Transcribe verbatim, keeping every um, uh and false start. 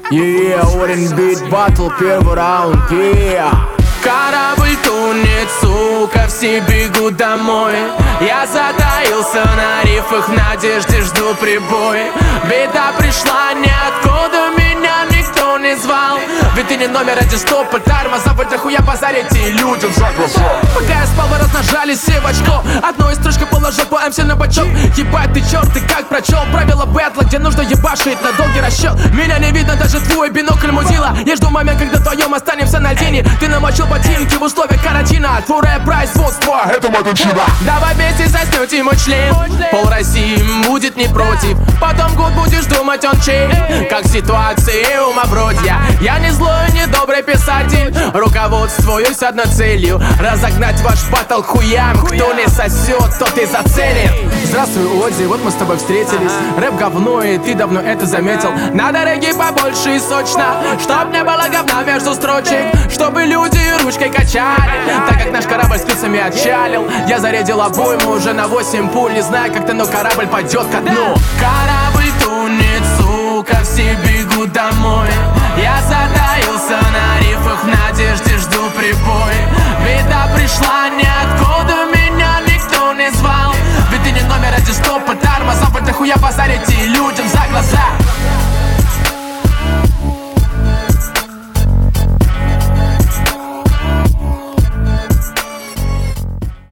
Yeah, Орен бит, батл, первый раунд, yeah. Корабль тонет, сука, все бегут домой. Я затаился на рифах, в надежде жду прибой. Беда пришла ниоткуда, меня никто не звал. Ведь ты не номер один, стоп, тормоза, вы хуя базарите людям за глаза. Пока я спал, вы размножались все в очко. Одной строчкой положил по МС на бачок. Ебать ты черт, ты как прочел правила бэтла, где нужно ебашить на долгий расчет. Меня не видно, даже твой бинокль мудила. Я жду момент, когда вдвоем останемся на льдине. Ты намочил ботинки в условиях карантина. Твой рэп-производство, это моя причина. Давай вместе заснете мой член. Пол России будет не против. Потом год будешь думать, он чей. Как ситуации умобродья. Я не злой, не добрый писатель. Руководствуюсь одной целью: разогнать ваш батл хуям. Кто не сосет, тот и заценит. Здравствуй, Ози, вот мы с тобой встретились. Рэп говно, и ты давно это заметил. Надо регги побольше и сочно, чтоб не было говна между строчек, чтобы люди ручкой качали. Так как наш корабль спицами отчалил, я зарядил обойму уже на восемь пуль. Не знаю как ты, но корабль пойдет ко дну. Корабль тонет, сука, все бегут домой. Я затаился на рифах, в надежде жду прибой. Беда пришла ниоткуда, меня никто не звал. Ведь ты не номер один, стоп, тормоза, вы хуя базарите люди